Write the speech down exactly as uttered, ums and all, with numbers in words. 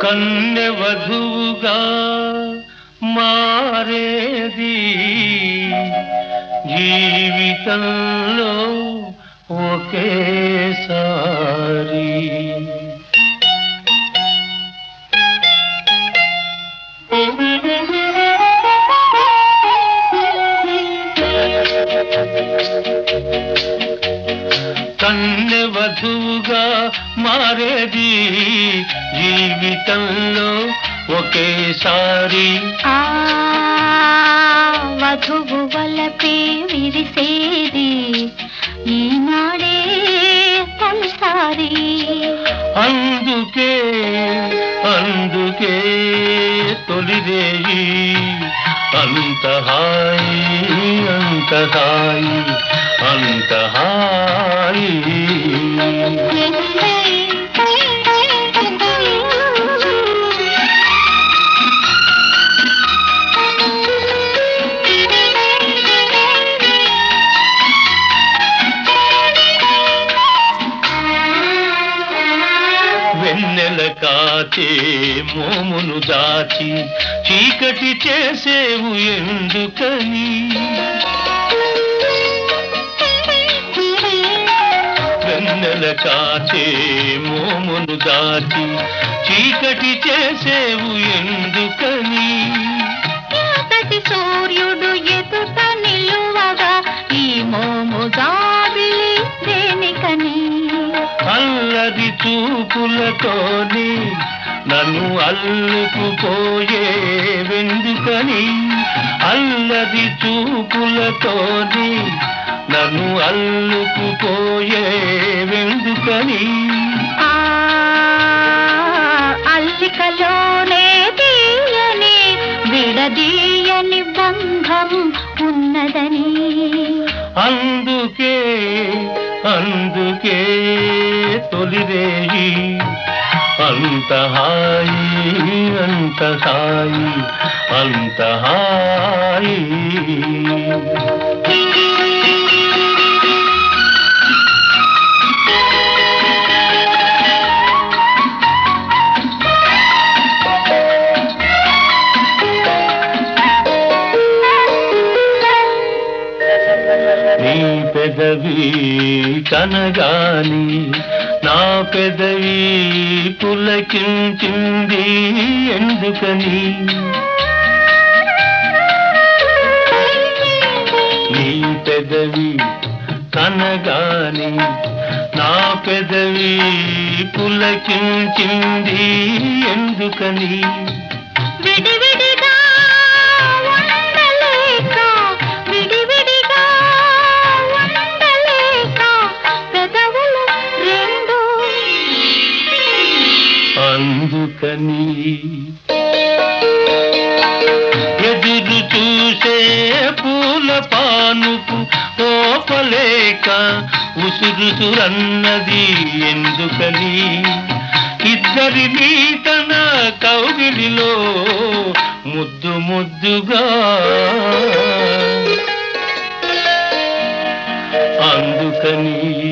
కన్నె వధువుగా మారేది జీవితంలో ఒకేసారి. కన్నె వధువుగా మారేది జీవితంలో ఒకేసారి. ఆ వధువు వలపే విరిసేది ఈనాడే తొలిసారి. అందుకే అందుకే తొలిరేయి అంత హాయి అంత హాయి అంత హాయి. వెన్నెల కాచే మోమును దాచి చీకటి చేసేవు ఎందుకని. వెన్నెల కాచే మోమును దాచి చీకటి చేసేవు ఎందుకని. చీకటి సూర్యుడు ఎదుట నిలువగా ఈ మోము జాబిలి దేనికని. అల్లరి చూపులతోని నన్ను అల్లుకుపోయే వెందుకని. అల్లరి చూపులతోని నన్ను అల్లుకుపోయే వెందుకని. అల్లికలోనే తీయని విడదీయని బంధం ఉన్నదని. అందుకే అందుకే తొలిరేయి అంత హాయి అంత హాయి అంత హాయి. నీ పెదవి కనగాని నా పెదవి పులకించింది ఎందుకని. నీ పెదవి కనగాని నా పెదవి పులకించింది ఎందుకని. విడివిడిగా ఉండలేక విడివిడిగా ఉండలేక పెదవులు రెండు అందుకని. ఎదురు చూసే పూల పానుపు ఓపలేక ఉసురుసురన్నది ఎందుకని. ఇద్దరినీ తన కౌగిలిలో ముద్దు ముద్దుగా అందుకని.